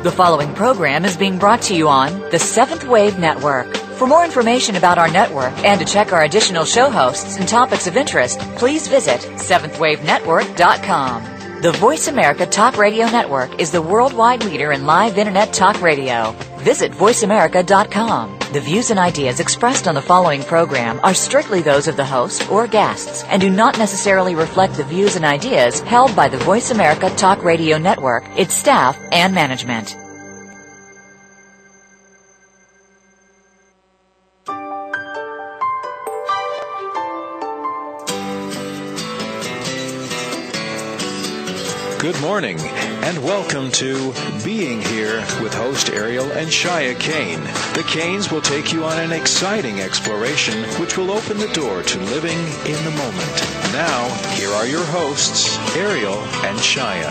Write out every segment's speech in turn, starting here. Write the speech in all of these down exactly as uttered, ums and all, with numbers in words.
The following program is being brought to you on the Seventh Wave Network. For more information about our network and to check our additional show hosts and topics of interest, please visit seventh wave network dot com. The Voice America Talk Radio Network is the worldwide leader in live Internet talk radio. Visit voice america dot com. The views and ideas expressed on the following program are strictly those of the host or guests and do not necessarily reflect the views and ideas held by the Voice America Talk Radio Network, its staff, and management. Good morning, and welcome to Being Here with host Ariel and Shia Kane. The Kanes will take you on an exciting exploration which will open the door to living in the moment. Now, here are your hosts, Ariel and Shia.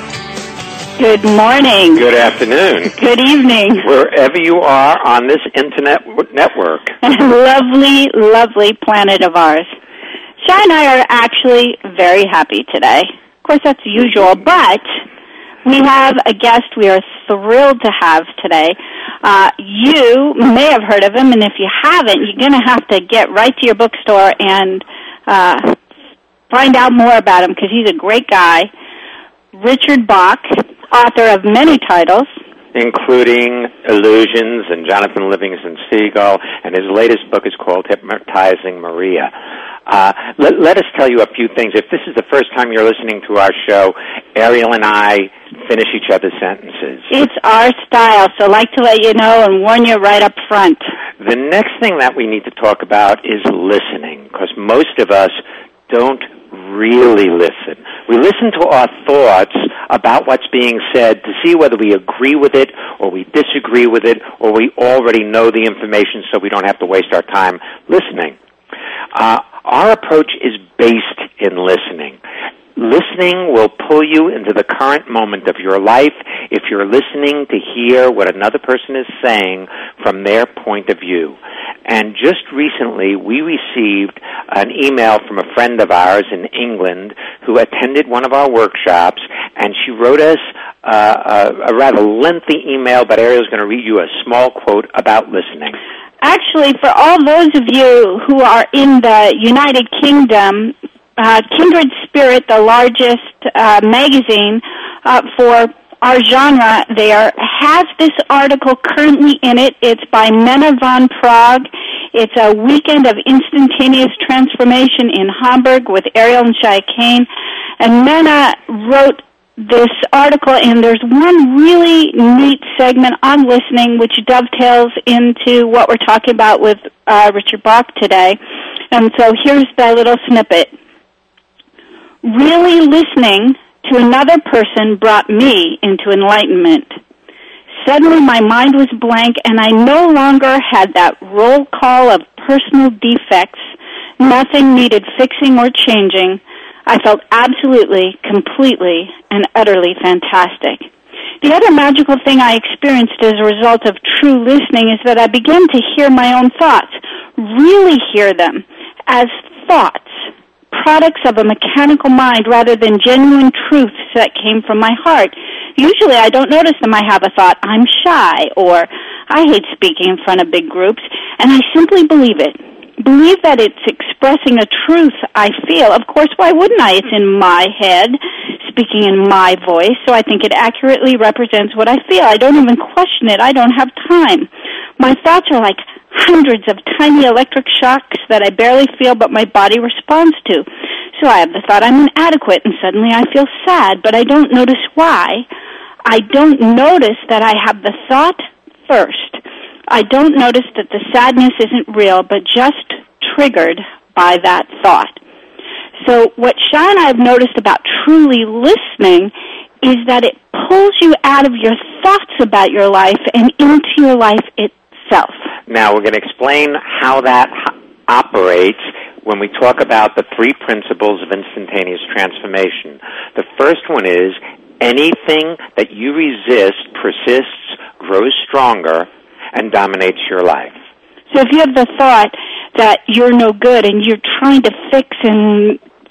Good morning. Good afternoon. Good evening. Wherever you are on this internet network. Lovely, lovely planet of ours. Shia and I are actually very happy today. Of course, that's usual, but we have a guest we are thrilled to have today. Uh, you may have heard of him, and if you haven't, you're going to have to get right to your bookstore and uh, find out more about him, because he's a great guy. Richard Bach, author of many titles, including Illusions and Jonathan Livingston Seagull, and his latest book is called Hypnotizing Maria. Uh, let, let us tell you a few things. If this is the first time you're listening to our show, Ariel and I finish each other's sentences. It's our style, so I'd like to let you know and warn you right up front. The next thing that we need to talk about is listening, because most of us don't really listen. We listen to our thoughts about what's being said to see whether we agree with it or we disagree with it or we already know the information so we don't have to waste our time listening. Uh, our approach is based in listening. Listening will pull you into the current moment of your life if you're listening to hear what another person is saying from their point of view. And just recently, we received an email from a friend of ours in England who attended one of our workshops, and she wrote us uh, a, a rather lengthy email, but Ariel's going to read you a small quote about listening. Actually, for all those of you who are in the United Kingdom, uh, Kindred Spirit, the largest uh, magazine uh, for our genre there, has this article currently in it. It's by Mena von Prague. It's a weekend of instantaneous transformation in Hamburg with Ariel and Shia Kane. And Mena wrote this article, and there's one really neat segment on listening which dovetails into what we're talking about with uh, Richard Bach today. And so here's the little snippet. Really listening to another person brought me into enlightenment. Suddenly my mind was blank, and I no longer had that roll call of personal defects. Nothing needed fixing or changing. I felt absolutely, completely, and utterly fantastic. The other magical thing I experienced as a result of true listening is that I began to hear my own thoughts, really hear them as thoughts, products of a mechanical mind rather than genuine truths that came from my heart. Usually I don't notice them. I have a thought, I'm shy, or I hate speaking in front of big groups, and I simply believe it. Believe that it's expressing a truth I feel. Of course, why wouldn't I? It's in my head, speaking in my voice, so I think it accurately represents what I feel. I don't even question it. I don't have time. My thoughts are like hundreds of tiny electric shocks that I barely feel but my body responds to. So I have the thought I'm inadequate, and suddenly I feel sad, but I don't notice why. I don't notice that I have the thought first. I don't notice that the sadness isn't real, but just triggered by that thought. So what Shia and I have noticed about truly listening is that it pulls you out of your thoughts about your life and into your life itself. Now we're going to explain how that operates when we talk about the three principles of instantaneous transformation. The first one is anything that you resist persists, grows stronger, and dominates your life. So if you have the thought that you're no good and you're trying to fix and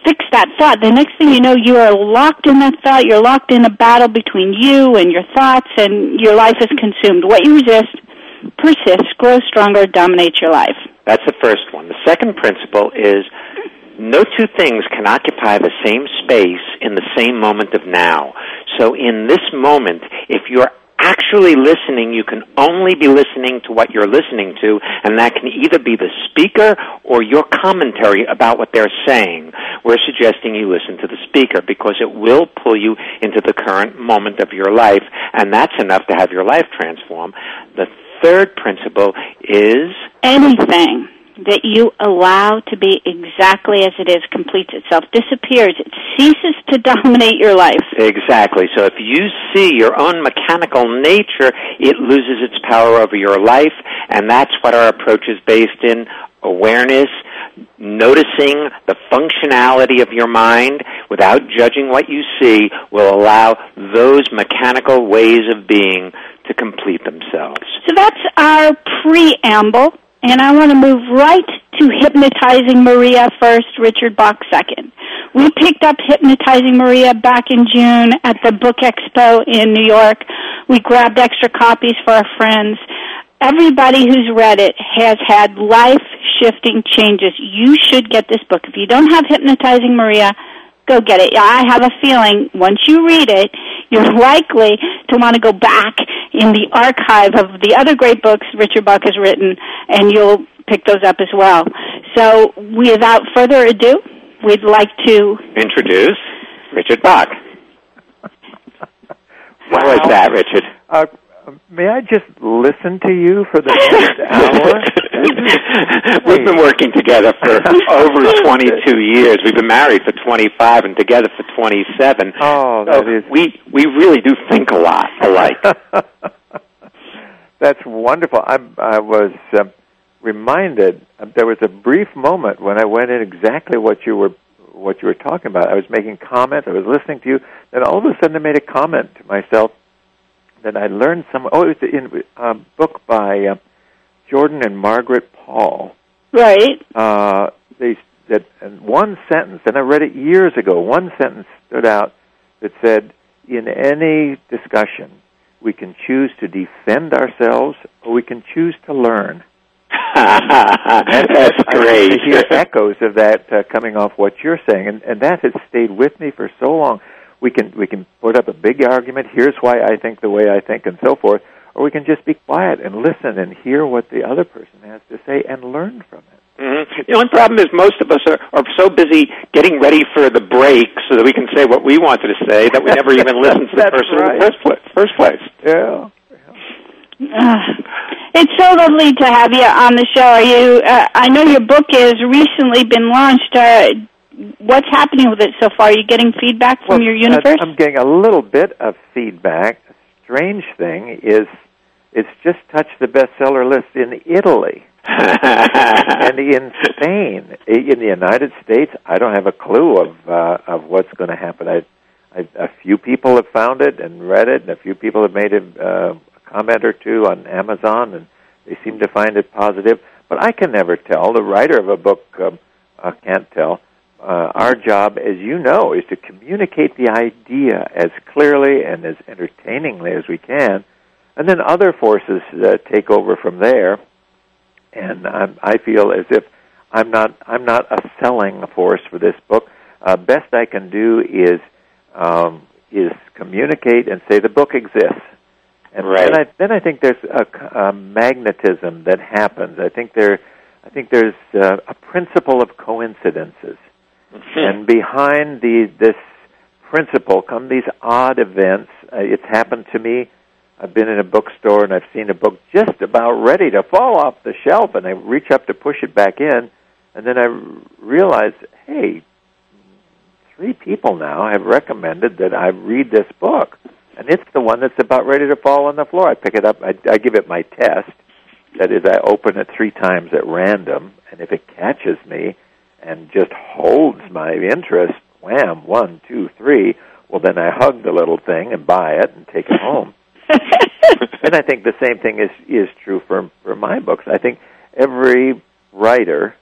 fix that thought. The next thing you know, you are locked in that thought. You're locked in a battle between you and your thoughts, and your life is consumed. What you resist persists, grows stronger, dominates your life. That's the first one. The second principle is no two things can occupy the same space in the same moment of now. So in this moment, if you're actually listening, you can only be listening to what you're listening to, and that can either be the speaker or your commentary about what they're saying. We're suggesting you listen to the speaker because it will pull you into the current moment of your life, and that's enough to have your life transform. The third principle is anything that you allow to be exactly as it is completes itself, disappears. It ceases to dominate your life. Exactly. So if you see your own mechanical nature, it loses its power over your life, and that's what our approach is based in. Awareness, noticing the functionality of your mind without judging what you see will allow those mechanical ways of being to complete themselves. So that's our preamble. And I want to move right to Hypnotizing Maria first, Richard Bach second. We picked up Hypnotizing Maria back in June at the Book Expo in New York. We grabbed extra copies for our friends. Everybody who's read it has had life-shifting changes. You should get this book. If you don't have Hypnotizing Maria, go get it. I have a feeling once you read it, you're likely to want to go back in the archive of the other great books Richard Bach has written, and you'll pick those up as well. So without further ado, we'd like to introduce Richard Bach. What was that, Richard? Uh, may I just listen to you for the next hour? We've been working together for over twenty-two years. We've been married for twenty-five and together for twenty-seven. Oh, that so is... We, we really do think a lot alike. That's wonderful. I, I was uh, reminded, uh, there was a brief moment when I went in exactly what you were what you were talking about. I was making comments. I was listening to you. Then all of a sudden I made a comment to myself that I learned some... Oh, it was in a book by... Uh, Jordan and Margaret Paul. Right. Uh, they that and one sentence, and I read it years ago. One sentence stood out that said, "In any discussion, we can choose to defend ourselves, or we can choose to learn." That's, That's great. I hear echoes of that uh, coming off what you're saying, and, and that has stayed with me for so long. We can we can put up a big argument. Here's why I think the way I think, and so forth. Or we can just be quiet and listen and hear what the other person has to say and learn from it. Mm-hmm. The only problem is most of us are, are so busy getting ready for the break so that we can say what we wanted to say that we never even listen to the person right. in the first place. First place. Yeah. Uh, it's so lovely to have you on the show. Are you? Uh, I know your book has recently been launched. Uh, what's happening with it so far? Are you getting feedback from well, your universe? I'm getting a little bit of feedback. A strange thing is it's just touched the bestseller list in Italy and in Spain. In the United States, I don't have a clue of uh, of what's going to happen. I, I, a few people have found it and read it, and a few people have made a, uh, a comment or two on Amazon, and they seem to find it positive. But I can never tell. The writer of a book um, uh, can't tell. Uh, our job, as you know, is to communicate the idea as clearly and as entertainingly as we can, and then other forces uh, take over from there. And I'm, I feel as if I'm not I'm not a selling force for this book. Uh, best I can do is um, is communicate and say the book exists. And right. then I then I think there's a, a magnetism that happens. I think there I think there's uh, a principle of coincidences. Mm-hmm. And behind the, this principle come these odd events. Uh, it's happened to me. I've been in a bookstore and I've seen a book just about ready to fall off the shelf, and I reach up to push it back in, and then I realize, hey, three people now have recommended that I read this book, and it's the one that's about ready to fall on the floor. I pick it up. I, I give it my test. That is, I open it three times at random, and if it catches me and just holds my interest, wham, one, two, three, well, then I hug the little thing and buy it and take it home. And I think the same thing is is true for for my books. I think every writer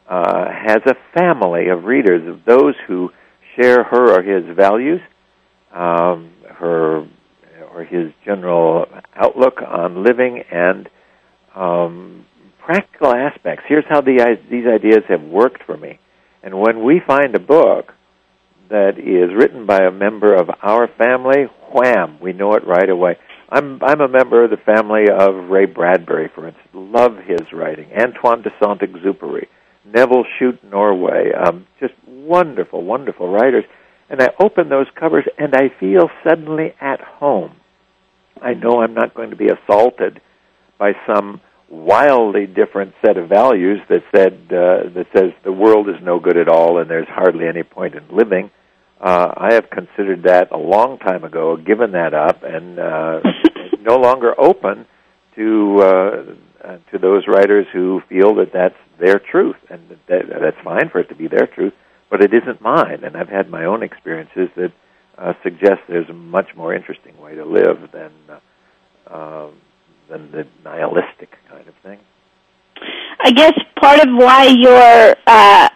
uh, has a family of readers, of those who share her or his values, um, her or his general outlook on living, and um, practical aspects. Here's how the, these ideas have worked for me. And when we find a book that is written by a member of our family, wham, we know it right away. I'm I'm a member of the family of Ray Bradbury, for instance. Love his writing. Antoine de Saint-Exupéry, Neville Shute Norway, um, just wonderful, wonderful writers. And I open those covers, and I feel suddenly at home. I know I'm not going to be assaulted by some wildly different set of values that said uh, that says the world is no good at all and there's hardly any point in living. Uh, I have considered that a long time ago, given that up, and uh, no longer open to uh, uh, to those writers who feel that that's their truth, and that, that's fine for it to be their truth, but it isn't mine. And I've had my own experiences that uh, suggest there's a much more interesting way to live than uh, uh, than the nihilistic kind of thing. I guess part of why your uh,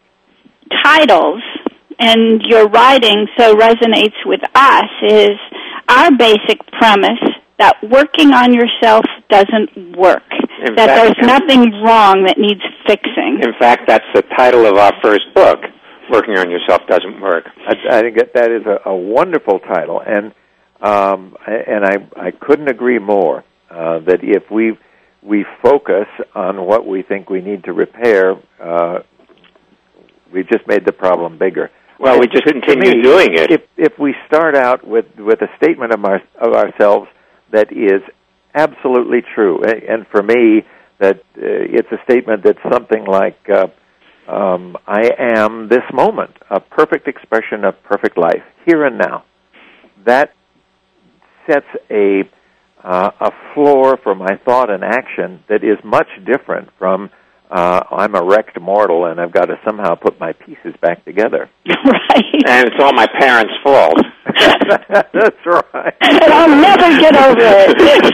titles and your writing so resonates with us is our basic premise that working on yourself doesn't work, in that fact, there's nothing wrong that needs fixing. In fact, that's the title of our first book, Working on Yourself Doesn't Work. I, I think that, that is a, a wonderful title, and um, and I, I couldn't agree more uh, that if we we focus on what we think we need to repair, uh, we've just made the problem bigger. Well, we just continue me, doing it. If if we start out with, with a statement of our of ourselves that is absolutely true, and for me, that uh, it's a statement that's something like, uh, um, "I am this moment, a perfect expression of perfect life, here and now." That sets a uh, a floor for my thought and action that is much different from Uh, I'm a wrecked mortal, and I've got to somehow put my pieces back together. Right. And it's all my parents' fault. That's right. And I'll never get over it.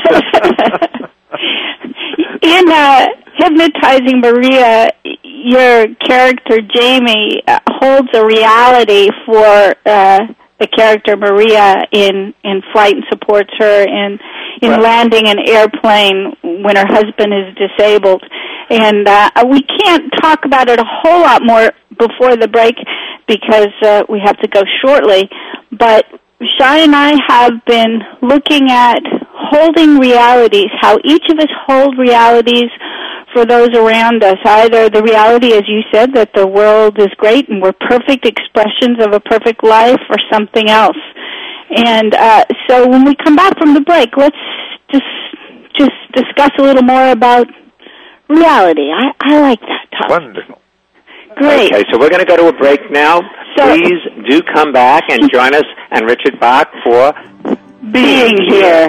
In uh, Hypnotizing Maria, your character, Jamie, uh, holds a reality for uh, the character Maria in, in flight and supports her in, in right. landing an airplane when her husband is disabled. And uh, we can't talk about it a whole lot more before the break because uh, we have to go shortly. But Shai and I have been looking at holding realities, how each of us hold realities for those around us, either the reality, as you said, that the world is great and we're perfect expressions of a perfect life, or something else. And uh, so when we come back from the break, let's just just discuss a little more about reality. I, I like that topic. Wonderful. Great. Okay, so we're going to go to a break now. So, Please do come back and join us and Richard Bach for Being Here.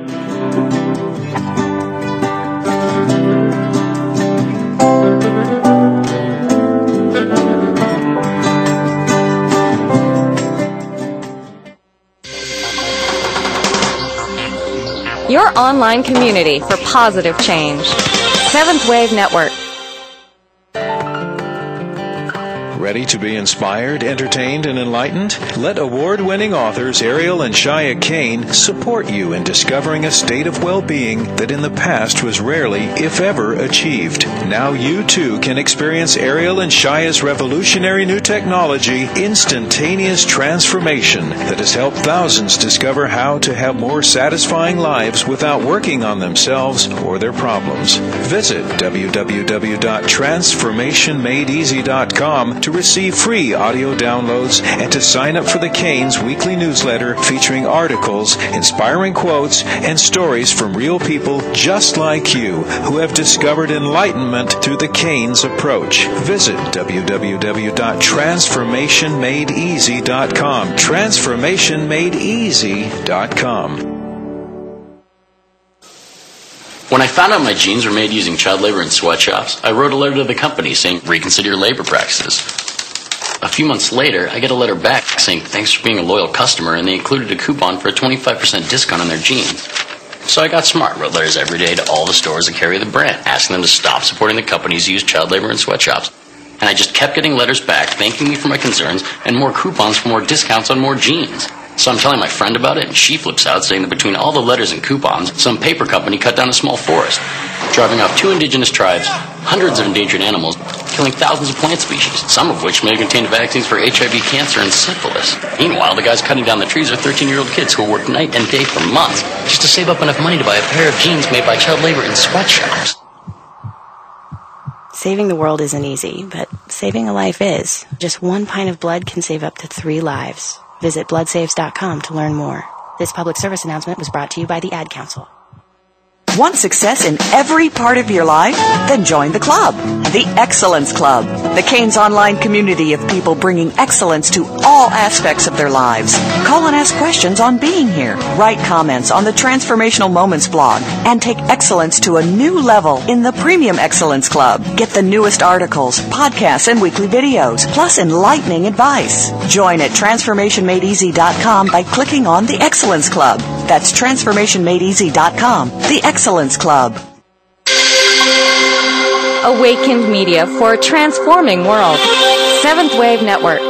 Your online community for positive change. Seventh Wave Network. Ready to be inspired, entertained, and enlightened? Let award-winning authors Ariel and Shia Kane support you in discovering a state of well-being that in the past was rarely, if ever, achieved. Now you too can experience Ariel and Shia's revolutionary new technology, Instantaneous Transformation, that has helped thousands discover how to have more satisfying lives without working on themselves or their problems. Visit w w w dot transformation made easy dot com to receive free audio downloads and to sign up for the Canes weekly newsletter featuring articles, inspiring quotes, and stories from real people just like you who have discovered enlightenment through the Canes approach. Visit w w w dot transformation made easy dot com. transformation made easy dot com. When I found out my jeans were made using child labor in sweatshops, I wrote a letter to the company saying, reconsider your labor practices. A few months later, I get a letter back saying, thanks for being a loyal customer, and they included a coupon for a twenty-five percent discount on their jeans. So I got smart, wrote letters every day to all the stores that carry the brand, asking them to stop supporting the companies who use child labor in sweatshops. and I just kept getting letters back thanking me for my concerns and more coupons for more discounts on more jeans. So I'm telling my friend about it, and she flips out, saying that between all the letters and coupons, some paper company cut down a small forest, driving off two indigenous tribes, hundreds of endangered animals, killing thousands of plant species, some of which may contain vaccines for H I V, cancer, and syphilis. Meanwhile, the guys cutting down the trees are thirteen-year-old kids who work night and day for months just to save up enough money to buy a pair of jeans made by child labor in sweatshops. Saving the world isn't easy, but saving a life is. Just one pint of blood can save up to three lives. Visit blood saves dot com to learn more. This public service announcement was brought to you by the Ad Council. Want success in every part of your life? Then join the club, the Excellence Club, the Canes online community of people bringing excellence to all aspects of their lives. Call and ask questions on Being Here, write comments on the Transformational Moments blog, and take excellence to a new level in the Premium Excellence Club. Get the newest articles, podcasts, and weekly videos, plus enlightening advice. Join at transformation made easy dot com by clicking on the Excellence Club. That's transformation made easy dot com, the Excellence Club. Awakened media for a transforming world. Seventh Wave Network.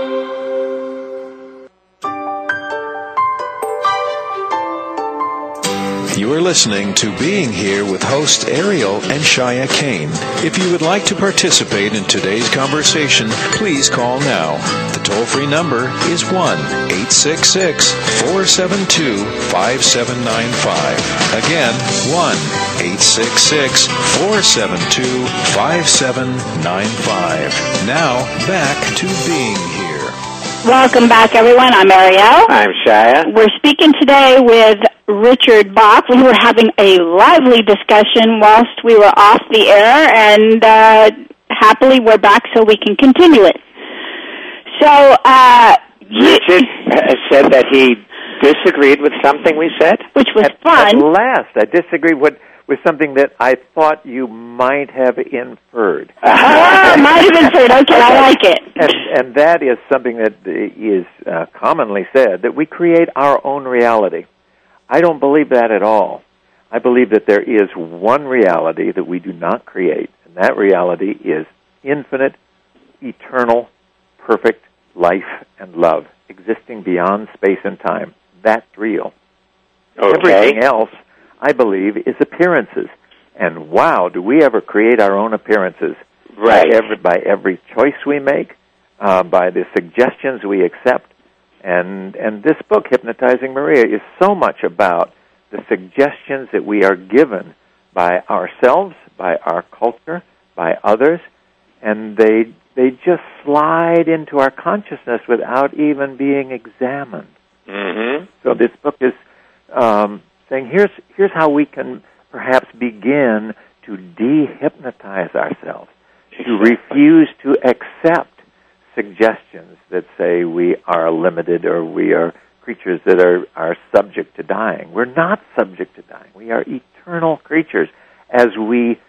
You are listening to Being Here with host Ariel and Shia Kane. If you would like to participate in today's conversation, please call now. The toll-free number is one eight six six, four seven two, five seven nine five. Again, one eight six six, four seven two, five seven nine five. Now, back to Being Here. Welcome back, everyone. I'm Ariel. I'm Shia. We're speaking today with Richard Bach. We were having a lively discussion whilst we were off the air, and uh, happily we're back so we can continue it. So, uh... Richard you, said that he disagreed with something we said? Which was at, fun. At last, I disagreed with, with something that I thought you might have inferred. Ah, might have inferred. Okay, I like it. And, and that is something that is uh, commonly said, that we create our own reality. I don't believe that at all. I believe that there is one reality that we do not create, and that reality is infinite, eternal, perfect life and love, existing beyond space and time. That's real. Okay. Everything else, I believe, is appearances. And wow, do we ever create our own appearances? Right. By every, by every choice we make, uh, by the suggestions we accept. And and this book, Hypnotizing Maria, is so much about the suggestions that we are given by ourselves, by our culture, by others, and they they just slide into our consciousness without even being examined. Mm-hmm. So this book is um, saying, here's here's how we can perhaps begin to de-hypnotize ourselves, to refuse to accept suggestions that say we are limited or we are creatures that are, are subject to dying. We're not subject to dying. We are eternal creatures. As we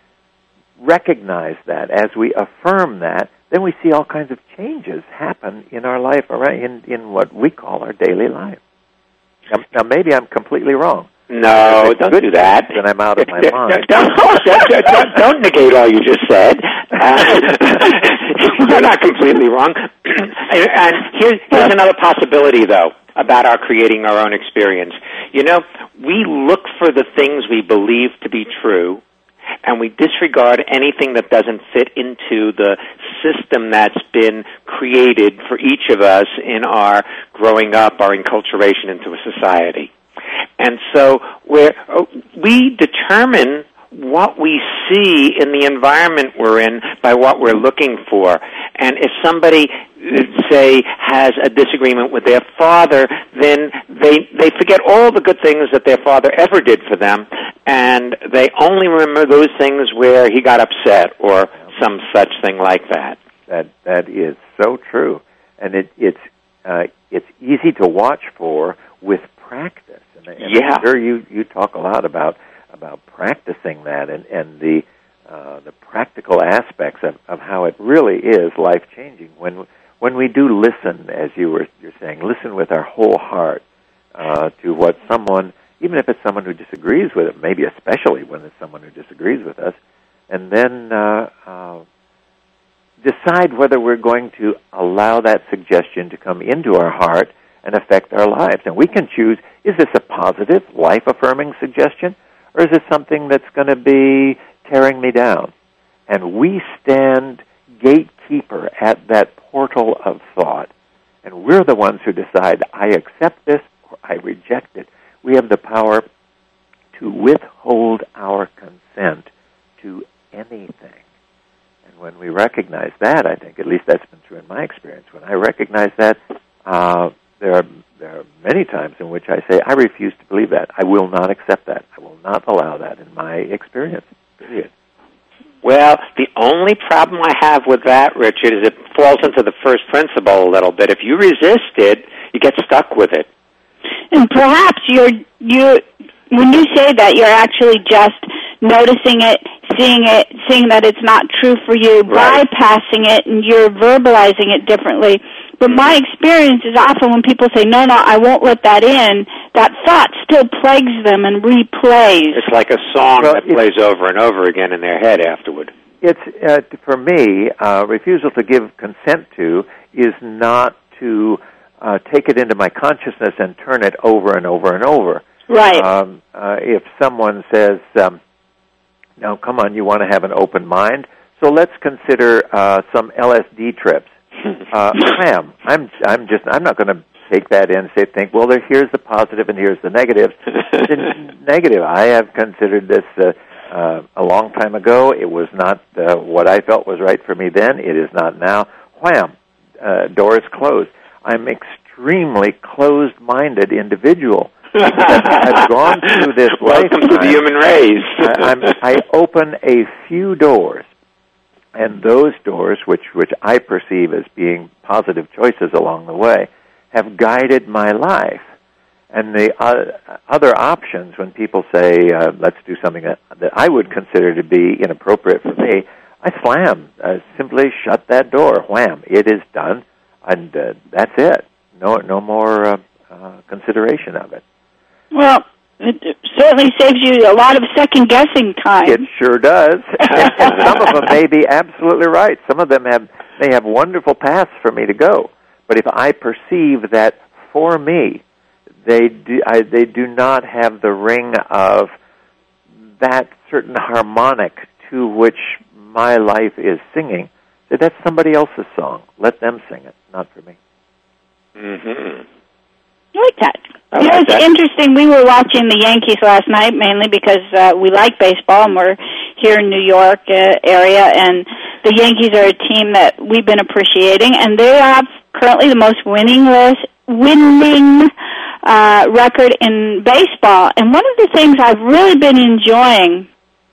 recognize that, as we affirm that, then we see all kinds of changes happen in our life, in, in what we call our daily life. Now, now maybe I'm completely wrong. No, don't do that. Then I'm out of my mind. Don't, don't, don't, don't negate all you just said. Uh, you're not completely wrong. And here's, here's another possibility, though, about our creating our own experience. You know, we look for the things we believe to be true, and we disregard anything that doesn't fit into the system that's been created for each of us in our growing up, our enculturation into a society. And so we're, we determine what we see in the environment we're in by what we're looking for. And if somebody, say, has a disagreement with their father, then they they forget all the good things that their father ever did for them, and they only remember those things where he got upset or some such thing like that. That that is so true, and it, it's uh, it's easy to watch for with practice. And, and yeah. I'm sure you, you talk a lot about about practicing that and, and the uh, the practical aspects of, of how it really is life changing. When when we do listen, as you were you're saying, listen with our whole heart uh, to what someone, even if it's someone who disagrees with it, maybe especially when it's someone who disagrees with us, and then uh, uh, decide whether we're going to allow that suggestion to come into our heart and affect our lives. And we can choose, is this a positive, life-affirming suggestion, or is it something that's going to be tearing me down? And we stand gatekeeper at that portal of thought. And we're the ones who decide, I accept this or I reject it. We have the power to withhold our consent to anything. And when we recognize that, I think, at least that's been true in my experience, when I recognize that, uh, there are, there are many times in which I say, I refuse to believe that. I will not accept that. I will not allow that in my experience, period. Well, the only problem I have with that, Richard, is it falls into the first principle a little bit. If you resist it, you get stuck with it. And perhaps you're, you, when you say that, you're actually just noticing it, seeing it, seeing that it's not true for you, right. bypassing it, and you're verbalizing it differently. But my experience is often when people say, no, no, I won't let that in, that thought still plagues them and replays. It's like a song well, that plays over and over again in their head afterward. It's, uh, for me, uh, refusal to give consent to is not to uh, take it into my consciousness and turn it over and over and over. Right. Um, uh, if someone says, um, now, come on, you want to have an open mind, so let's consider uh, some L S D trips. Uh, ma'am, I'm, I'm just, I'm not going to take that in and say, think, well, there, here's the positive and here's the negative. The negative, I have considered this uh, uh, a long time ago. It was not uh, what I felt was right for me then. It is not now. Wham, uh, door is closed. I'm extremely closed-minded individual. I've gone through this Welcome lifetime. to the human race. I, I'm, I open a few doors. And those doors, which, which I perceive as being positive choices along the way, have guided my life. And the uh, other options, when people say, uh, let's do something that, that I would consider to be inappropriate for me, I slam, uh, simply shut that door, wham, it is done, and uh, that's it. No, no more uh, uh, consideration of it. Well, it certainly saves you a lot of second-guessing time. It sure does. and, and some of them may be absolutely right. Some of them have may have wonderful paths for me to go. But if I perceive that for me, they do, I, they do not have the ring of that certain harmonic to which my life is singing, that that's somebody else's song. Let them sing it, not for me. Mm-hmm. I like that. I you know, like it's that. interesting. We were watching the Yankees last night, mainly because uh, we like baseball, and we're here in New York uh, area, and the Yankees are a team that we've been appreciating, and they have currently the most winning list, winning uh, record in baseball. And one of the things I've really been enjoying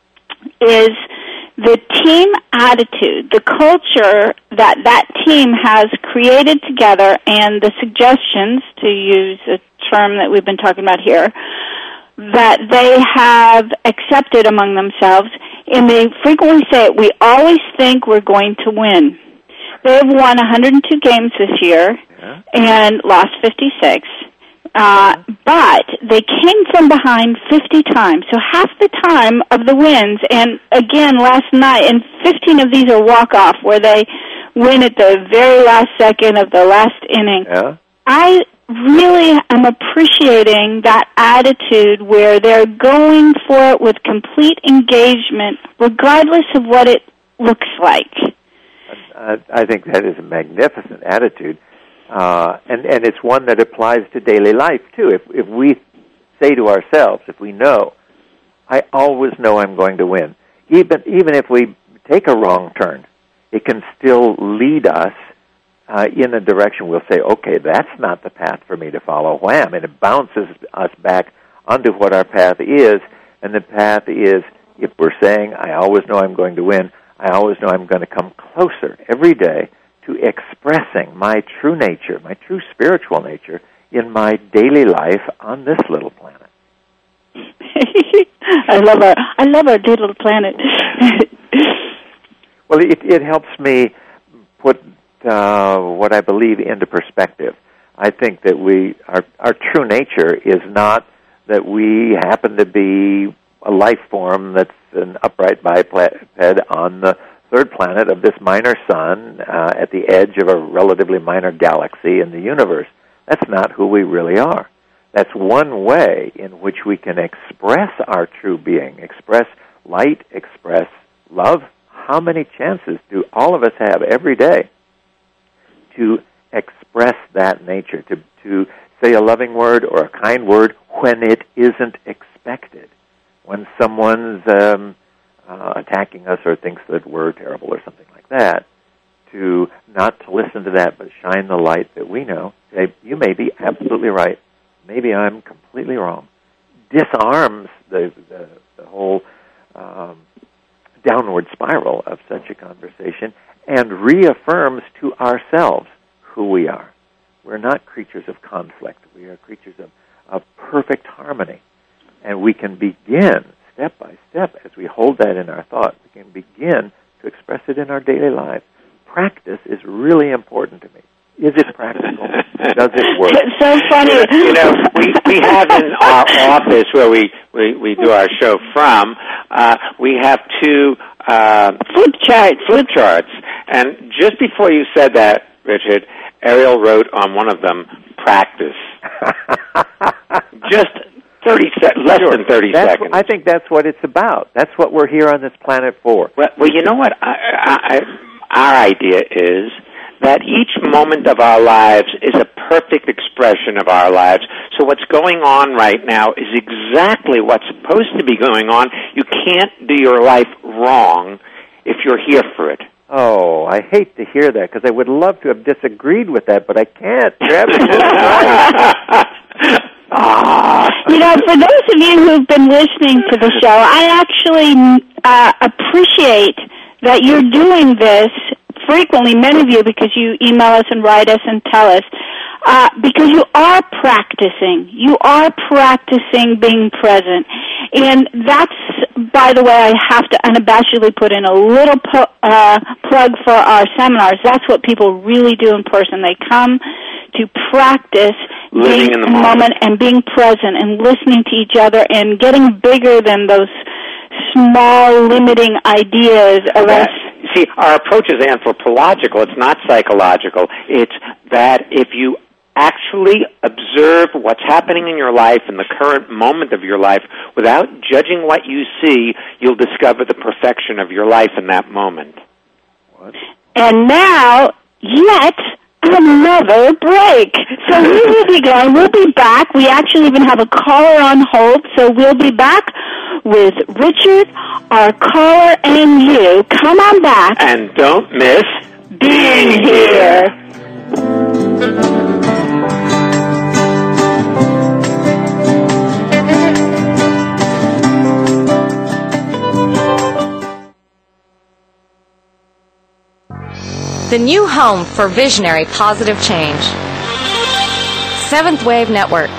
is the team attitude, the culture that that team has created together, and the suggestions, to use a term that we've been talking about here, that they have accepted among themselves. And they frequently say it, we always think we're going to win. They have won one hundred two games this year Yeah. and lost fifty-six. Uh, but they came from behind fifty times, so half the time of the wins. And again, last night, and fifteen of these are walk-off, where they win at the very last second of the last inning. Yeah. I really am appreciating that attitude where they're going for it with complete engagement, regardless of what it looks like. Uh, I think that is a magnificent attitude. Uh, and, and it's one that applies to daily life, too. If, if we say to ourselves, if we know, I always know I'm going to win, even, even if we take a wrong turn, it can still lead us uh, in a direction we'll say, okay, that's not the path for me to follow, wham, and it bounces us back onto what our path is, and the path is, if we're saying, I always know I'm going to win, I always know I'm going to come closer every day to expressing my true nature, my true spiritual nature, in my daily life on this little planet. I love our I love our little planet. Well, it, it helps me put uh, what I believe into perspective. I think that we our our true nature is not that we happen to be a life form that's an upright biped on the third planet of this minor sun uh, at the edge of a relatively minor galaxy in the universe. That's not who we really are. That's one way in which we can express our true being, express light, express love. How many chances do all of us have every day to express that nature, to, to say a loving word or a kind word when it isn't expected, when someone's um, uh, attacking us or thinks that we're terrible or something like that, to not to listen to that but shine the light that we know. Say, you may be absolutely right. Maybe I'm completely wrong. Disarms the, the, the whole um, downward spiral of such a conversation and reaffirms to ourselves who we are. We're not creatures of conflict. We are creatures of, of perfect harmony. And we can begin, step by step, as we hold that in our thought, we can begin to express it in our daily lives. Practice is really important to me. Is it practical? Does it work? It's so funny. You know, we, we have in our office where we, we, we do our show from, uh, we have two uh, flip charts. Flip charts. And just before you said that, Richard, Ariel wrote on one of them, practice. Just thirty se- less sure. than thirty that's seconds. What, I think that's what it's about. That's what we're here on this planet for. Well, well you know what? I, I, I, our idea is that each moment of our lives is a perfect expression of our lives. So what's going on right now is exactly what's supposed to be going on. You can't do your life wrong if you're here for it. Oh, I hate to hear that because I would love to have disagreed with that, but I can't. You're absolutely right. Ah. You know, for those of you who've been listening to the show, I actually uh, appreciate that you're doing this frequently, many of you, because you email us and write us and tell us, uh, because you are practicing. You are practicing being present. And that's, by the way, I have to unabashedly put in a little po- uh, plug for our seminars. That's what people really do in person. They come to practice living being in the moment. moment and being present and listening to each other and getting bigger than those small, limiting ideas of us. See, our approach is anthropological. It's not psychological. It's that if you actually observe what's happening in your life in the current moment of your life without judging what you see, you'll discover the perfection of your life in that moment. What? And now, yet another break. So we will be going. We'll be back. We actually even have a caller on hold, so we'll be back with Richard, our caller, and you. Come on back. And don't miss being here. The new home for visionary positive change. Seventh Wave Network.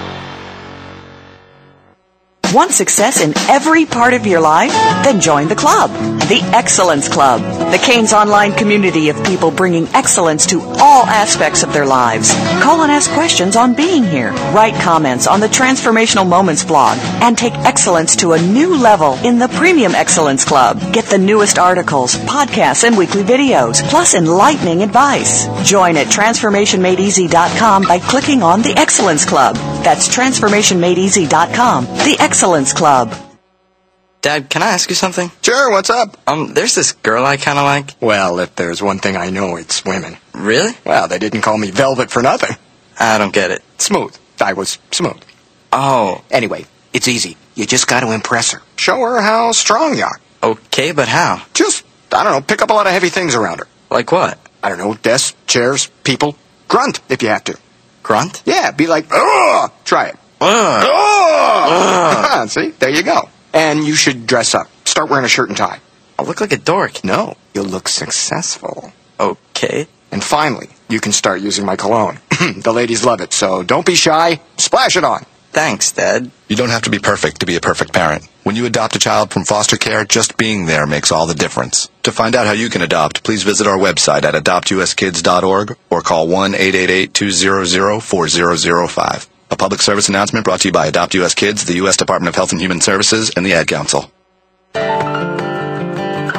Want success in every part of your life? Then join the club, the Excellence Club, the Canes online community of people bringing excellence to all aspects of their lives. Call and ask questions on being here. Write comments on the Transformational Moments blog and take excellence to a new level in the Premium Excellence Club. Get the newest articles, podcasts, and weekly videos, plus enlightening advice. Join at transformation made easy dot com by clicking on the Excellence Club. That's transformation made easy dot com. The Excellence Club. Dad, can I ask you something? Sure, what's up? Um, there's this girl I kind of like. Well, if there's one thing I know, it's women. Really? Well, they didn't call me Velvet for nothing. I don't get it. Smooth. I was smooth. Oh. Anyway, it's easy. You just got to impress her. Show her how strong you are. Okay, but how? Just, I don't know, pick up a lot of heavy things around her. Like what? I don't know, desks, chairs, people. Grunt, if you have to. Grunt? Yeah, be like, ugh! Try it. Ugh. Ugh! See, there you go. And you should dress up. Start wearing a shirt and tie. I'll look like a dork. No, you'll look successful. Okay. And finally, you can start using my cologne. The ladies love it, so don't be shy. Splash it on. Thanks, Dad. You don't have to be perfect to be a perfect parent. When you adopt a child from foster care, just being there makes all the difference. To find out how you can adopt, please visit our website at adopt u s kids dot org or call one eight eight eight, two hundred, four thousand five. A public service announcement brought to you by Adopt U S Kids, the U S Department of Health and Human Services, and the Ad Council.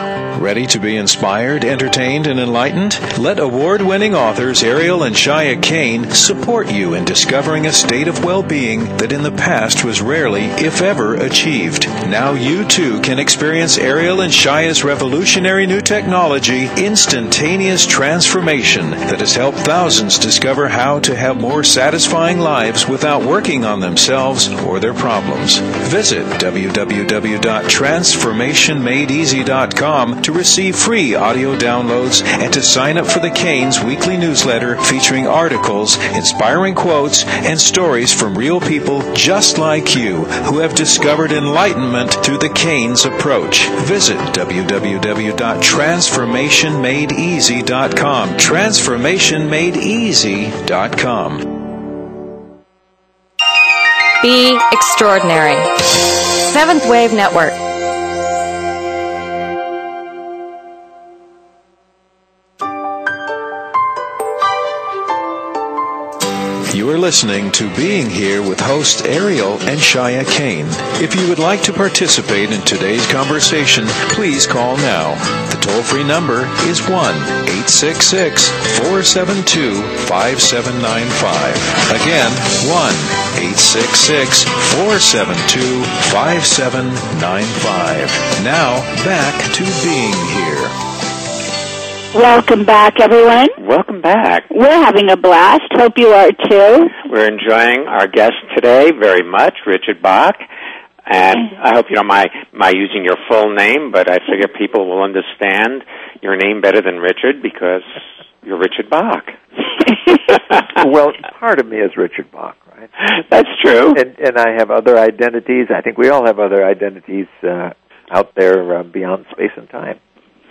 Ready to be inspired, entertained, and enlightened? Let award-winning authors Ariel and Shia Kane support you in discovering a state of well-being that in the past was rarely, if ever, achieved. Now you too can experience Ariel and Shia's revolutionary new technology, Instantaneous Transformation, that has helped thousands discover how to have more satisfying lives without working on themselves or their problems. Visit w w w dot transformation made easy dot com to receive free audio downloads and to sign up for the Canes weekly newsletter featuring articles, inspiring quotes, and stories from real people just like you who have discovered enlightenment through the Canes approach. Visit w w w dot transformation made easy dot com. transformation made easy dot com. Be extraordinary. Seventh Wave Network. You are listening to Being Here with host Ariel and Shia Kane. If you would like to participate in today's conversation, please call now. The toll-free number is one eight six six, four seven two, five seven nine five. Again, one eight six six, four seven two, five seven nine five. Now, back to Being Here. Welcome back, everyone. Welcome back. We're having a blast. Hope you are, too. We're enjoying our guest today very much, Richard Bach. And I hope you don't mind my using your full name, but I figure people will understand your name better than Richard because you're Richard Bach. Well, part of me is Richard Bach, right? That's true. And, and I have other identities. I think we all have other identities uh, out there uh, beyond space and time.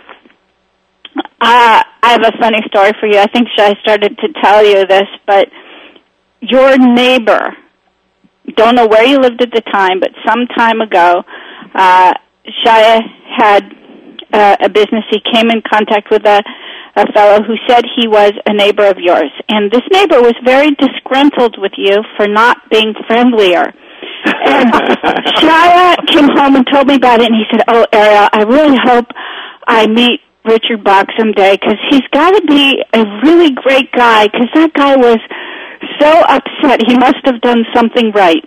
Uh, I have a funny story for you. I think I started to tell you this, but your neighbor, don't know where you lived at the time, but some time ago, uh, Shia had uh, a business. He came in contact with a, a fellow who said he was a neighbor of yours. And this neighbor was very disgruntled with you for not being friendlier. And Shia came home and told me about it, and he said, oh, Ariel, I really hope I meet Richard Bach someday, because he's got to be a really great guy, because that guy was so upset. He must have done something right.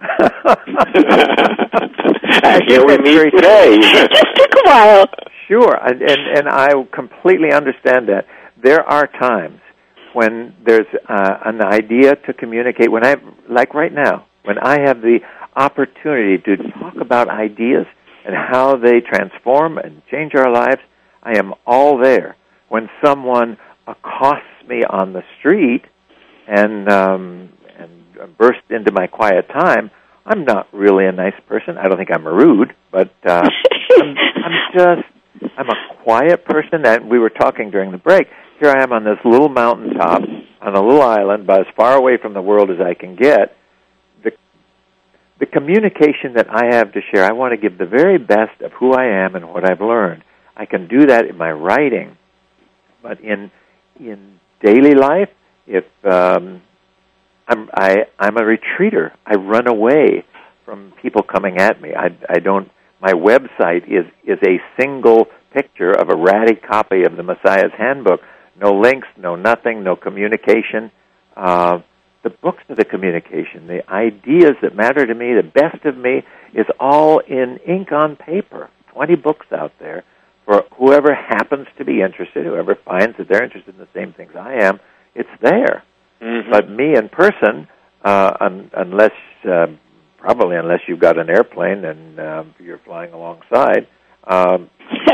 Here we meet today. It just took a while. Sure, and, and, and I completely understand that. There are times when there's uh, an idea to communicate, when I, like right now, when I have the opportunity to talk about ideas and how they transform and change our lives, I am all there. When someone accosts me on the street and um, and bursts into my quiet time, I'm not really a nice person. I don't think I'm rude, but uh, I'm, I'm just I'm a quiet person. And we were talking during the break. Here I am on this little mountaintop on a little island, about as far away from the world as I can get. The the communication that I have to share, I want to give the very best of who I am and what I've learned. I can do that in my writing, but in in daily life, if um, I'm I, I'm a retreater, I run away from people coming at me. I, I don't. My website is is a single picture of a ratty copy of the Messiah's Handbook. No links, no nothing, no communication. Uh, the books are the communication. The ideas that matter to me, the best of me, is all in ink on paper. Twenty books out there. For whoever happens to be interested, whoever finds that they're interested in the same things I am, it's there. Mm-hmm. But me in person, uh, un- unless, uh, probably unless you've got an airplane and uh, you're flying alongside, um,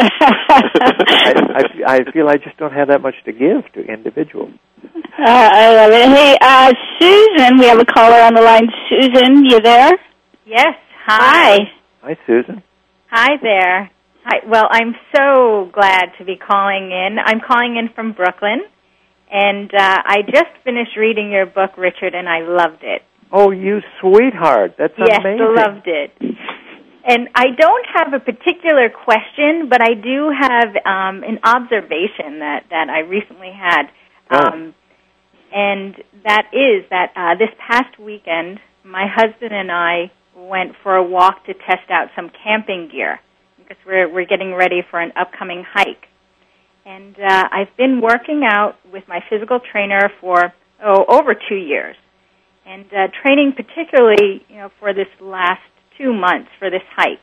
I, I, I feel I just don't have that much to give to individuals. Uh, I love it. Hey, uh, Susan, we have a caller on the line. Susan, you there? Yes. Hi. Hi, Hi Susan. Hi there. Hi. Well, I'm so glad to be calling in. I'm calling in from Brooklyn, and uh, I just finished reading your book, Richard, and I loved it. Oh, you sweetheart. That's yes, amazing. Yes, loved it. And I don't have a particular question, but I do have um, an observation that, that I recently had. Um, oh. And that is that uh, this past weekend, my husband and I went for a walk to test out some camping gear. because we're we're getting ready for an upcoming hike. And uh, I've been working out with my physical trainer for oh over two years, and uh, training particularly, you know, for this last two months for this hike.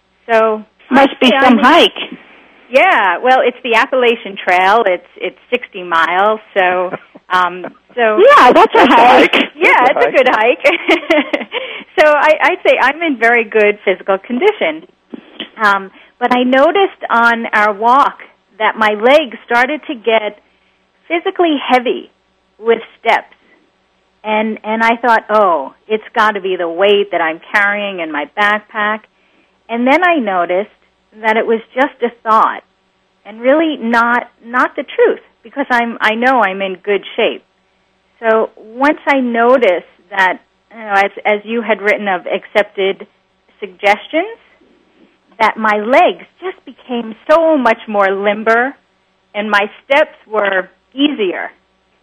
So must be some I'm, hike. Yeah, well, it's the Appalachian Trail. It's it's sixty miles. So um, so yeah, that's a hike. Yeah, it's a good hike. So I, I'd say I'm in very good physical condition. Um, but I noticed on our walk that my legs started to get physically heavy with steps. And and I thought, oh, it's got to be the weight that I'm carrying in my backpack. And then I noticed that it was just a thought and really not not the truth, because I'm I know I'm in good shape. So once I noticed that, you know, as, as you had written of accepted suggestions, that my legs just became so much more limber and my steps were easier.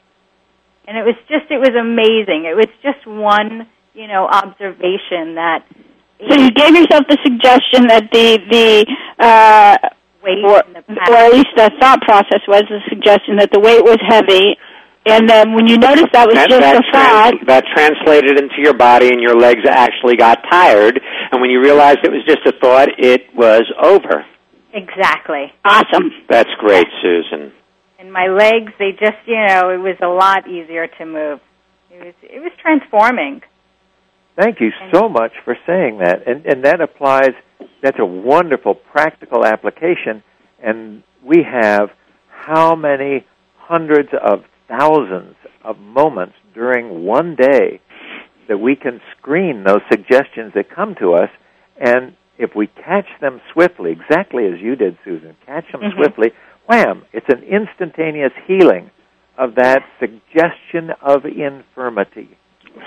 And it was just, it was amazing. It was just one, you know, observation that... So you gave yourself the suggestion that the, the uh, weight or, in the or at least the thought process was the suggestion that the weight was heavy, and then when you noticed that was that, just that a thought... Trans- that translated into your body and your legs actually got tired, and when you realized it was just a thought, it was over. Exactly. Awesome. That's great, Susan. And my legs, they just, you know, it was a lot easier to move. It was, it was transforming. Thank you so much for saying that. And, and that applies, that's a wonderful practical application. And we have how many hundreds of thousands of moments during one day that we can screen those suggestions that come to us. And if we catch them swiftly, exactly as you did, Susan, catch them mm-hmm. swiftly, wham, it's an instantaneous healing of that suggestion of infirmity. uh,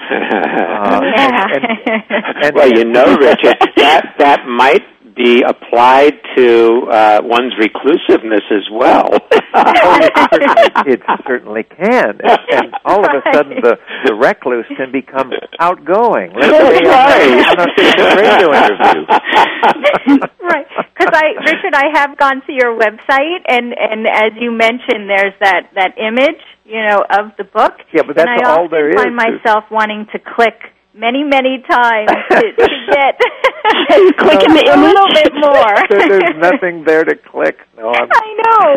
yeah. and, and, and, well, you know, Richard, that that might be applied to uh, one's reclusiveness as well. Oh, it, certainly, it certainly can. And, and all of a sudden, the, the recluse can become outgoing. Let's say right. on a radio interview. Right. Because, I, Richard, I have gone to your website, and, and as you mentioned, there's that, that image, you know, of the book. Yeah, but that's and I all there is. I often find myself wanting to click many, many times to, to get click in the a little bit more. There's nothing there to click. No, I'm... I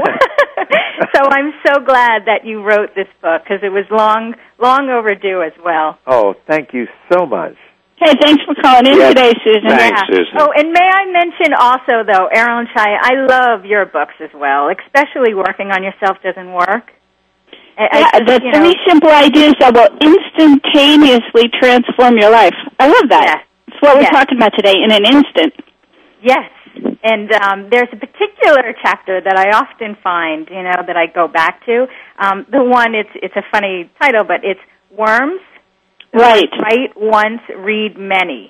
know. So I'm so glad that you wrote this book, because it was long, long overdue as well. Oh, thank you so much. Hey, thanks for calling in yes. today, Susan. Thanks, yeah. Susan. Oh, and may I mention also, though, Ariel and Shia, I love your books as well, especially Working on Yourself Doesn't Work. I, yeah, I, the three know. simple ideas that will instantaneously transform your life. I love that. Yes. That's what we're yes. talking about today, in an instant. Yes. And um, there's a particular chapter that I often find, you know, that I go back to. Um, the one, it's it's a funny title, but it's Worms. Right. Write once, read many.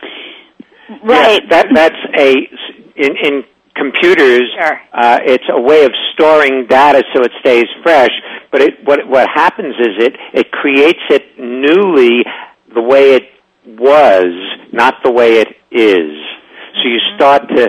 Right. Yes, that that's a in in computers. Sure. Uh, it's a way of storing data so it stays fresh. But it, what what happens is it it creates it newly the way it was, not the way it is. So you start to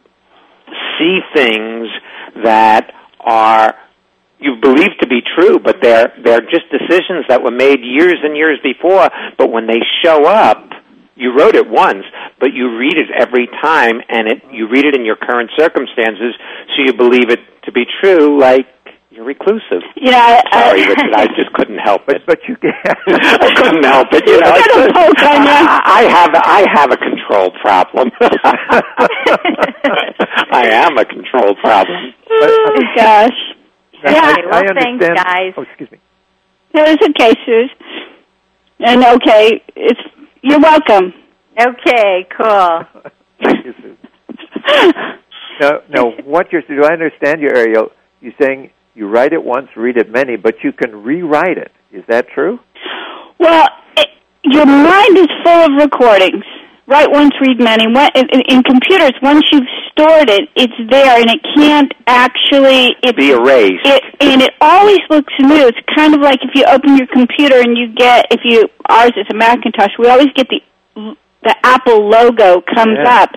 see things that are you believe to be true, but they're they're just decisions that were made years and years before. But when they show up, you wrote it once, but you read it every time, and it you read it in your current circumstances, so you believe it to be true. Like you're reclusive. You know, I, sorry, I, Richard, I just couldn't help it. But, but you can't. I couldn't help it. You know, I, I have I have a control problem. I am a control problem. But, oh gosh. Yeah, I, well, I understand. Thanks, guys. Oh, excuse me. No, it's okay, Suze. And okay, it's you're welcome. Okay, cool. Thank you, Suze. Now, now, what you're do I understand you, Ariel? You're saying you write it once, read it many, but you can rewrite it. Is that true? Well, it, your mind is full of recordings. Write once, read many. In, in computers, once you've stored it, it's there, and it can't actually it's, be erased. It, and it always looks new. It's kind of like if you open your computer and you get, if you ours is a Macintosh, we always get the the Apple logo comes yeah. up.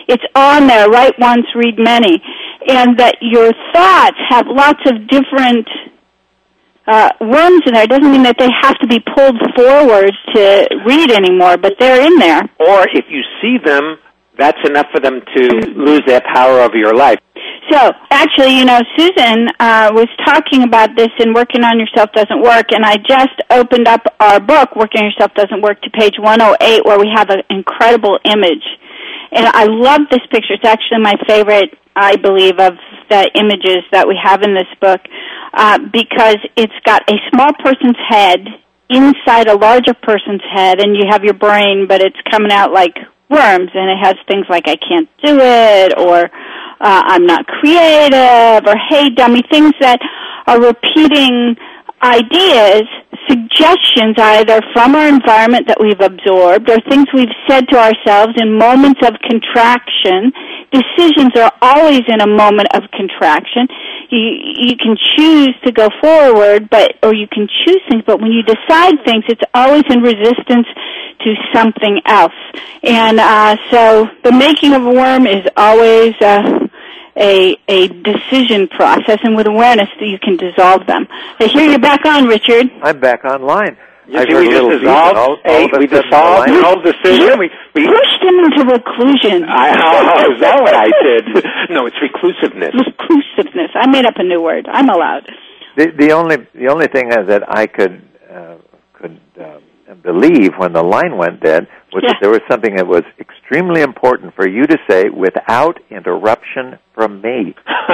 It's on there, write once, read many. And that your thoughts have lots of different uh, worms in there. It doesn't mean that they have to be pulled forward to read anymore, but they're in there. Or if you see them, that's enough for them to lose their power over your life. So, actually, you know, Susan uh, was talking about this in Working on Yourself Doesn't Work, and I just opened up our book, Working on Yourself Doesn't Work, to page one oh eight, where we have an incredible image. And I love this picture. It's actually my favorite, I believe, of the images that we have in this book, uh, because it's got a small person's head inside a larger person's head, and you have your brain, but it's coming out like worms, and it has things like, I can't do it, or uh, I'm not creative, or hey, dummy, things that are repeating ideas, suggestions either from our environment that we've absorbed or things we've said to ourselves in moments of contraction. Decisions are always in a moment of contraction. You, you can choose to go forward, but or you can choose things, but when you decide things, it's always in resistance to something else. And uh, so the making of a worm is always uh, a a decision process, and with awareness that you can dissolve them. I hear you're back on, Richard. I'm back online. Yes, I heard we a little just dissolved. all, all Hey, of a we sudden dissolved the the line- whole decision. We, we pushed him into reclusion. I know. Is that what I did? No, it's reclusiveness. Reclusiveness. I made up a new word. I'm allowed. The, the only the only thing uh, that I could uh, could uh, believe when the line went dead was Yeah. that there was something that was extremely important for you to say without interruption from me.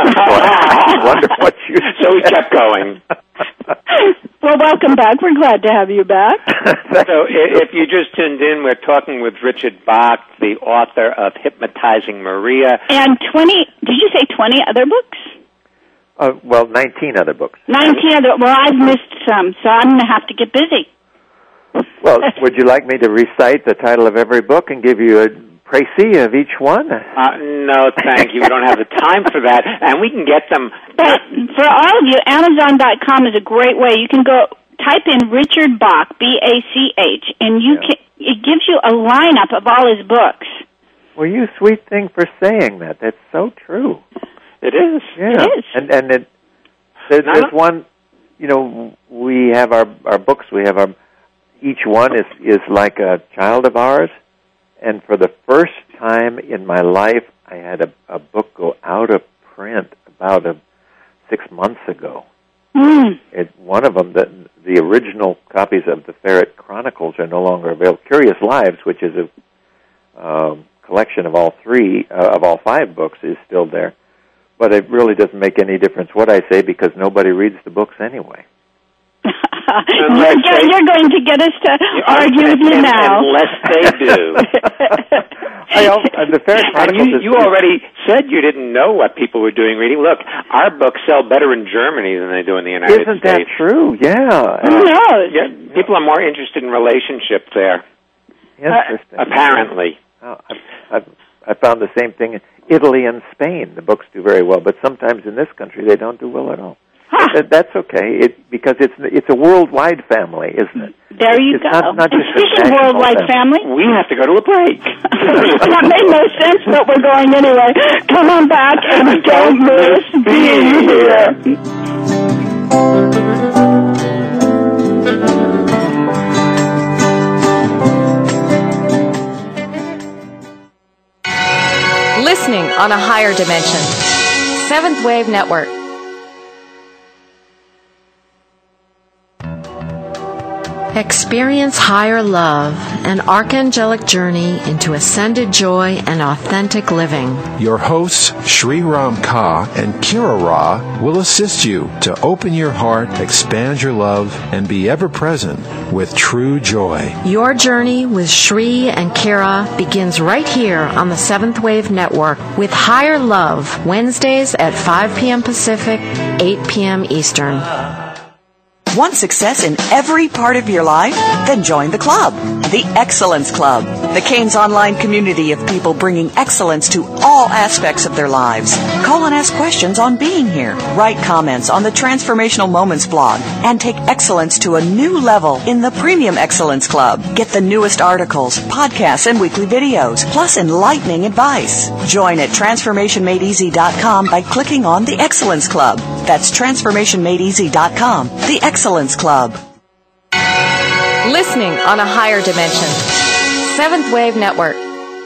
I wonder what you said. So we kept going. Well, welcome back. We're glad to have you back. So i- if you just tuned in, we're talking with Richard Bach, the author of Hypnotizing Maria. And twenty, did you say twenty other books? Uh, well, nineteen other books. nineteen other, well, I've missed some, so I'm going to have to get busy. Well, would you like me to recite the title of every book and give you a précis of each one? Uh, no, thank you. We don't have the time for that, and we can get them. But for all of you, Amazon dot com is a great way. You can go type in Richard Bach, B A C H, and you Yeah. can, it gives you a lineup of all his books. Well, you sweet thing for saying that. That's so true. It is. Yeah. It is. And and it, there, No, there's no. one. You know, we have our our books. We have our. Each one is is like a child of ours. And for the first time in my life, I had a, a book go out of print about a, six months ago. Mm. It, one of them, the, the original copies of the Ferret Chronicles are no longer available. Curious Lives, which is a um, collection of all three, uh, of all five books, is still there. But it really doesn't make any difference what I say because nobody reads the books anyway. you're, get, you're going to get us to argue with you now. Unless they do. I, uh, the Ferret And Chronicles you, is, you already said you didn't know what people were doing reading. Look, our books sell better in Germany than they do in the United Isn't States. that true? Yeah. Who knows? Yeah, people are more interested in relationships there, Interesting. apparently. Oh, I've, I've, I found the same thing in Italy and Spain. The books do very well, but sometimes in this country they don't do well at all. Huh. That, that's okay, it, because it's it's a worldwide family, isn't it? There you it's go. Not, not and just a speaking of national worldwide family, We have to go to a break. that made no sense, but we're going anyway. Come on back and don't miss being here. Listening on a higher dimension. Seventh Wave Network. Experience higher love, an archangelic journey into ascended joy and authentic living. Your hosts, Sri Ram Ka and Kira Ra, will assist you to open your heart, expand your love, and be ever present with true joy. Your journey with Shri and Kira begins right here on the Seventh Wave Network with Higher Love, Wednesdays at five p.m. Pacific, eight p.m. Eastern. Want success in every part of your life? Then join the club, the Excellence Club, the Canes online community of people bringing excellence to all aspects of their lives. Call and ask questions on being here. Write comments on the Transformational Moments blog and take excellence to a new level in the Premium Excellence Club. Get the newest articles, podcasts, and weekly videos, plus enlightening advice. Join at transformation made easy dot com by clicking on the Excellence Club. That's transformation made easy dot com, the Excellence Club. Listening on a higher dimension. Seventh Wave Network.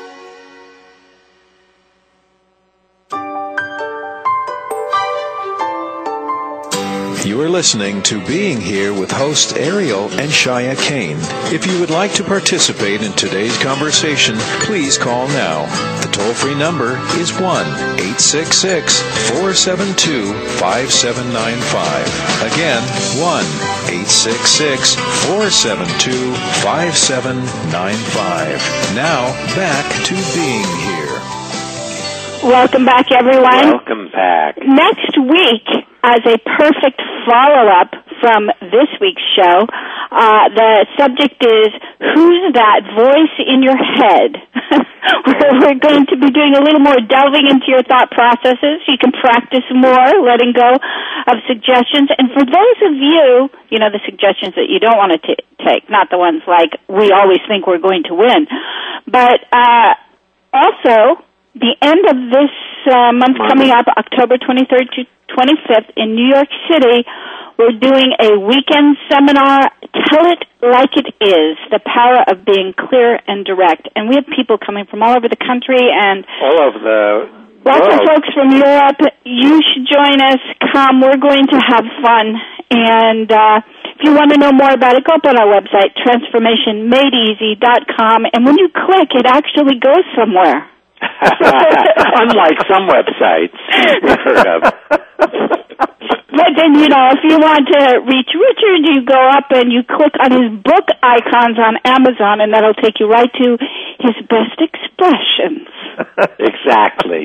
You are listening to Being Here with host Ariel and Shia Kane. If you would like to participate in today's conversation, please call now. The toll-free number is one eight six six, four seven two, five seven nine five. Again, one eight six six, four seven two, five seven nine five. Now, back to Being Here. Welcome back, everyone. Welcome back. Next week, as a perfect follow-up from this week's show, uh, the subject is, who's that voice in your head? We're going to be doing a little more delving into your thought processes. You can practice more letting go of suggestions. And for those of you, you know, the suggestions that you don't want to t- take, not the ones like, we always think we're going to win. But uh, also, the end of this uh, month coming up, October twenty-third to twenty-fifth in New York City, we're doing a weekend seminar, Tell It Like It Is, the power of being clear and direct. And we have people coming from all over the country and all over the lots world. of folks from Europe. You should join us. Come. We're going to have fun. And uh, if you want to know more about it, go up on our website, transformation made easy dot com. And when you click, it actually goes somewhere. Unlike some websites we've heard of. But then, you know, if you want to reach Richard, you go up and you click on his book icons on Amazon, and that'll take you right to his best expressions. Exactly.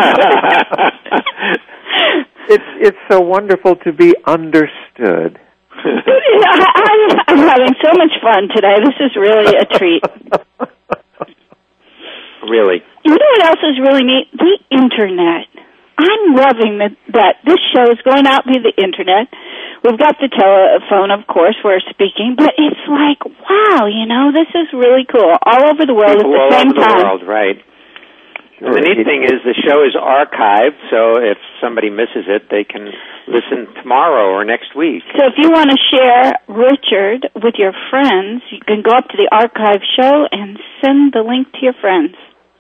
It's it's so wonderful to be understood. I, I'm having so much fun today. This is really a treat. Really. You know what else is really neat? The Internet. I'm loving that, that this show is going out via the Internet. We've got the telephone, of course, we're speaking, but it's like, wow, you know, this is really cool. All over the world People at the all same over time. the world, right. Sure. The neat thing is the show is archived, so if somebody misses it, they can listen tomorrow or next week. So if you want to share Richard with your friends, you can go up to the archive show and send the link to your friends.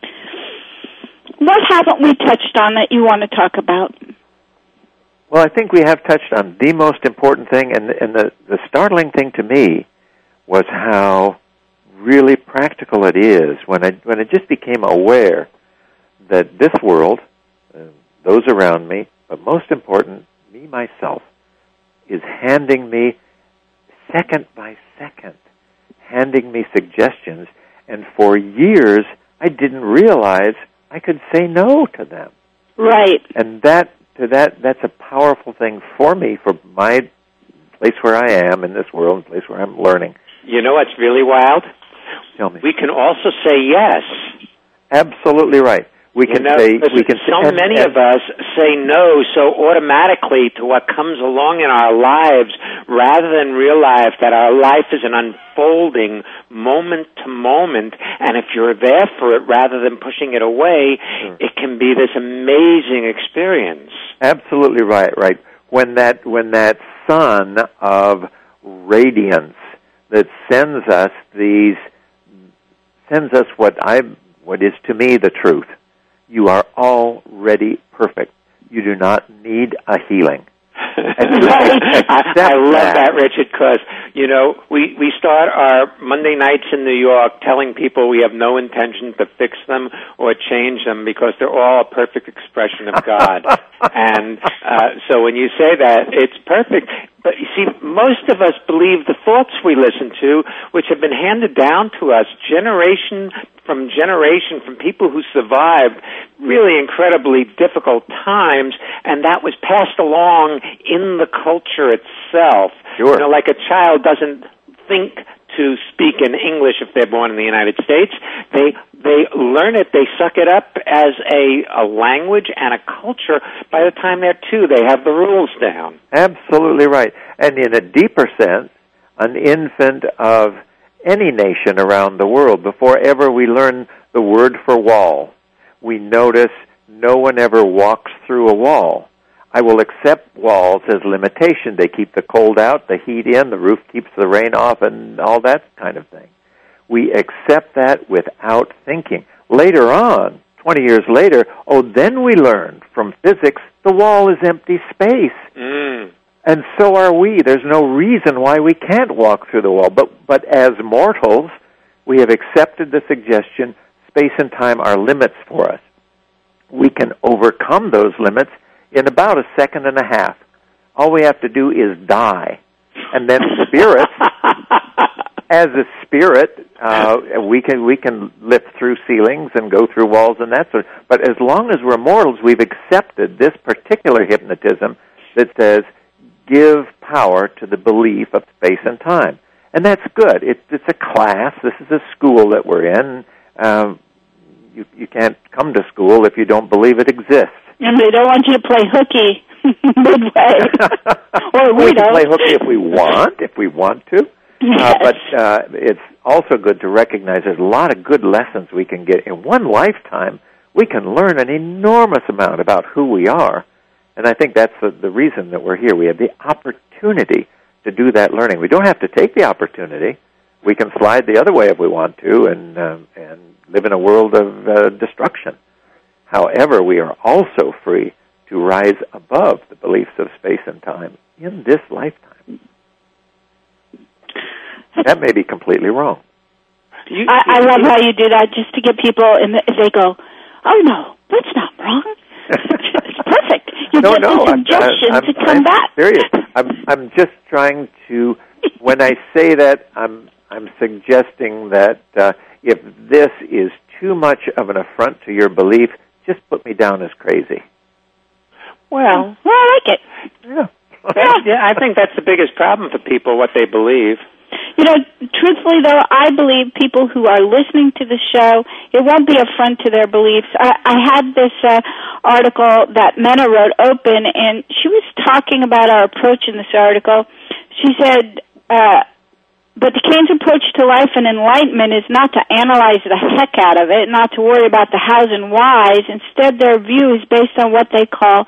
What haven't we touched on that you want to talk about? Well, I think we have touched on the most important thing, and, and the, the startling thing to me was how really practical it is when I, when I just became aware that this world, uh, those around me, but most important, me, myself, is handing me, second by second, handing me suggestions, and for years I didn't realize I could say no to them. Right. And that to that that's a powerful thing for me, for my place where I am in this world, place where I'm learning. You know what's really wild? Tell me. We can also say yes. Absolutely right. We can you know, say we can so and, many and, of us say no so automatically to what comes along in our lives rather than realize that our life is an unfolding moment to moment, and if you're there for it rather than pushing it away, sure. It can be this amazing experience. Absolutely right, right. When that when that sun of radiance that sends us these sends us what I what is to me the truth. You are already perfect. You do not need a healing. I, I love that, Richard, because, you know, we, we start our Monday nights in New York telling people we have no intention to fix them or change them because they're all a perfect expression of God. And uh, so when you say that, it's perfect. But you see, most of us believe the thoughts we listen to, which have been handed down to us generation from generation from people who survived really incredibly difficult times, and that was passed along in the culture itself. Sure. You know, like a child doesn't think to speak in English if they're born in the United States. They they learn it, they suck it up as a, a language and a culture. By the time they're two, they have the rules down. Absolutely right. And in a deeper sense, an infant of any nation around the world, before ever we learn the word for wall, we notice no one ever walks through a wall. I will accept walls as limitation. They keep the cold out, the heat in, the roof keeps the rain off, and all that kind of thing. We accept that without thinking. Later on, twenty years later, oh, then we learned from physics the wall is empty space. Mm. And so are we. There's no reason why we can't walk through the wall. But, but as mortals, we have accepted the suggestion space and time are limits for us. We can overcome those limits in about a second and a half. All we have to do is die. And then spirits, as a spirit, uh, we can we can lift through ceilings and go through walls and that sort of. But as long as we're mortals, we've accepted this particular hypnotism that says, give power to the belief of space and time. And that's good. It, it's a class. This is a school that we're in. Um, you, you can't come to school if you don't believe it exists. And they don't want you to play hooky midway. Or we, we don't. can play hooky if we want, if we want to. Yes. Uh, but uh, it's also good to recognize there's a lot of good lessons we can get. In one lifetime, we can learn an enormous amount about who we are. And I think that's the, the reason that we're here. We have the opportunity to do that learning. We don't have to take the opportunity. We can slide the other way if we want to and, uh, and live in a world of uh, destruction. However, we are also free to rise above the beliefs of space and time in this lifetime. That may be completely wrong. You, I, I love how you do that just to get people, and they go, oh, no, that's not wrong. It's perfect. You no, get no, the suggestion I'm, I'm, to come I'm back. Serious. I'm, I'm just trying to, when I say that, I'm, I'm suggesting that uh, if this is too much of an affront to your belief, just put me down as crazy. Well, well I like it. Yeah. yeah. yeah, I think that's the biggest problem for people, what they believe. You know, truthfully, though, I believe people who are listening to the show, it won't be affront to their beliefs. I, I had this uh, article that Mena wrote, Open, and she was talking about our approach in this article. She said, uh, but the Cain's approach to life and enlightenment is not to analyze the heck out of it, not to worry about the hows and whys. Instead, their view is based on what they call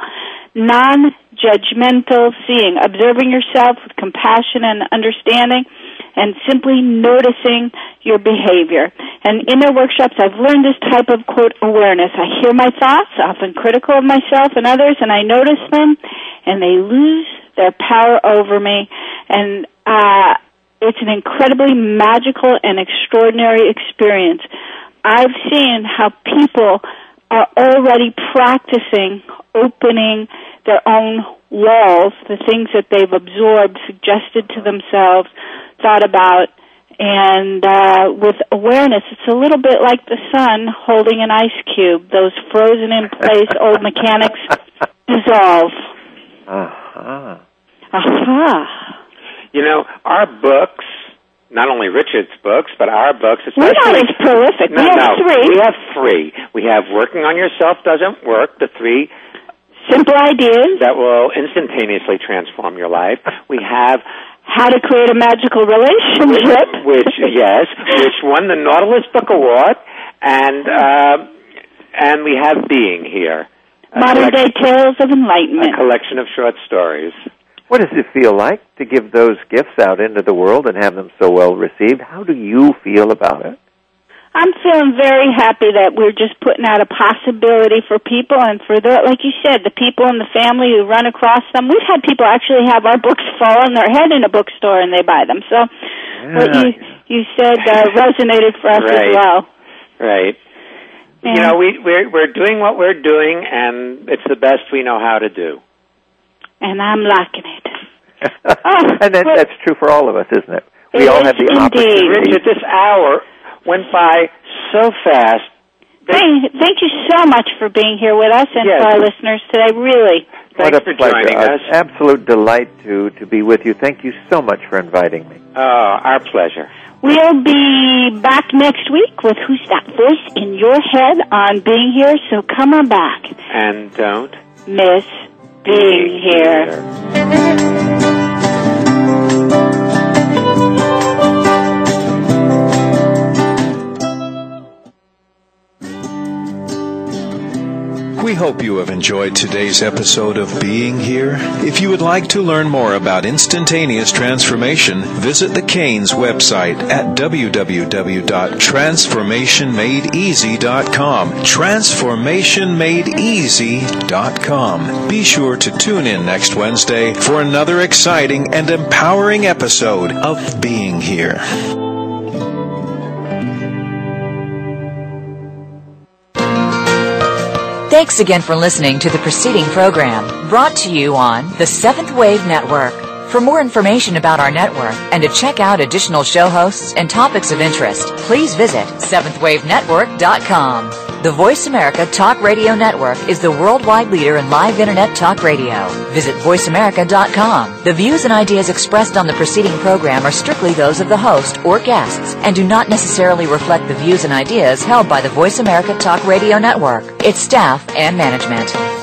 non-judgmental seeing, observing yourself with compassion and understanding, and simply noticing your behavior. And in their workshops, I've learned this type of, quote, awareness. I hear my thoughts, often critical of myself and others, and I notice them, and they lose their power over me. And uh, it's an incredibly magical and extraordinary experience. I've seen how people are already practicing opening their own walls, the things that they've absorbed, suggested to themselves, thought about, and uh, with awareness, it's a little bit like the sun holding an ice cube. Those frozen in place old mechanics dissolve. Uh-huh. Uh-huh. You know, our books, not only Richard's books, but our books, We're especially... not as prolific. No, we have no, three. We have three. We have Working on Yourself Doesn't Work, the three... Simple ideas. That will instantaneously transform your life. We have... How to Create a Magical Relationship. Which, yes, which won the Nautilus Book Award, and uh, and we have Being here. Modern Day Tales of Enlightenment. A collection of short stories. What does it feel like to give those gifts out into the world and have them so well received? How do you feel about it? I'm feeling very happy that we're just putting out a possibility for people, and for the, like you said, the people in the family who run across them. We've had people actually have our books fall on their head in a bookstore and they buy them. So yeah. What you you said uh, resonated for us right. as well. Right. Yeah. You know, we we're we're doing what we're doing, and it's the best we know how to do. And I'm liking it. oh, and that, that's true for all of us, isn't it? We all have the opportunity. Richard, this hour went by so fast. Hey, thank you so much for being here with us and yes. for our listeners today, really. Thanks what a for pleasure. joining An us. absolute delight to, to be with you. Thank you so much for inviting me. Oh, our pleasure. We'll be back next week with Who's That Voice in Your Head on Being Here, so come on back. And don't miss being here. We hope you have enjoyed today's episode of Being Here. If you would like to learn more about instantaneous transformation, visit the Canes website at w w w dot transformation made easy dot com. transformation made easy dot com. Be sure to tune in next Wednesday for another exciting and empowering episode of Being Here. Thanks again for listening to the preceding program, brought to you on the Seventh Wave Network. For more information about our network and to check out additional show hosts and topics of interest, please visit seventh wave network dot com. The Voice America Talk Radio Network is the worldwide leader in live Internet talk radio. Visit voice america dot com. The views and ideas expressed on the preceding program are strictly those of the host or guests and do not necessarily reflect the views and ideas held by the Voice America Talk Radio Network, its staff, and management.